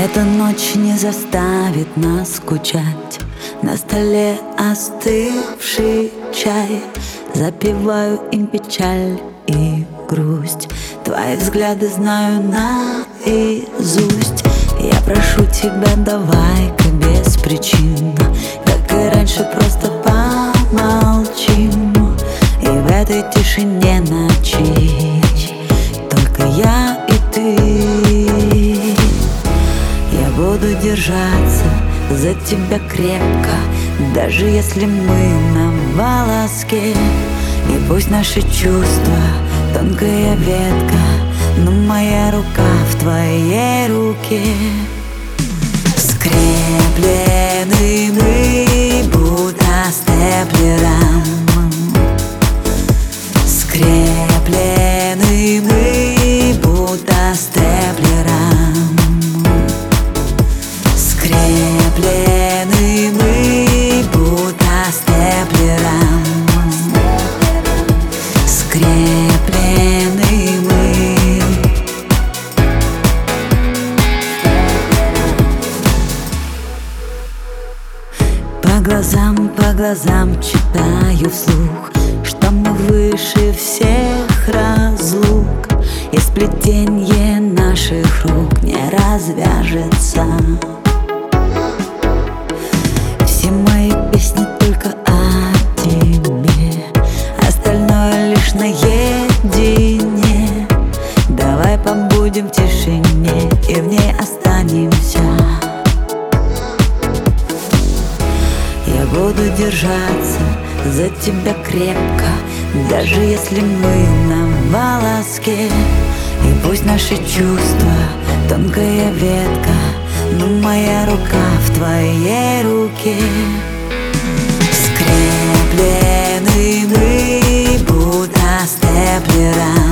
Эта ночь не заставит нас скучать. На столе остывший чай, запиваю им печаль и грусть. Твои взгляды знаю наизусть. Я прошу тебя, давай-ка без причин, как и раньше, просто помолчим. И в этой тишине ночи только я и ты. Я буду держаться за тебя крепко, даже если мы на волоске. И пусть наши чувства тонкая ветка, но моя рука в твоей руке. Скреплены мы будто степлером, скреплены мы будто степлером, скреплены мы будто степлером, скреплены мы. По глазам читаю вслух, что мы выше всех разлук, и сплетенье наших рук не развяжется. Все мои песни только о тебе, остальное лишь наедине. Давай побудем в тишине и в ней останемся. Я буду держаться за тебя крепко, даже если мы на волоске. И пусть наши чувства тонкая ветка, но моя рука в твоей руке. Скреплены мы будто степлером,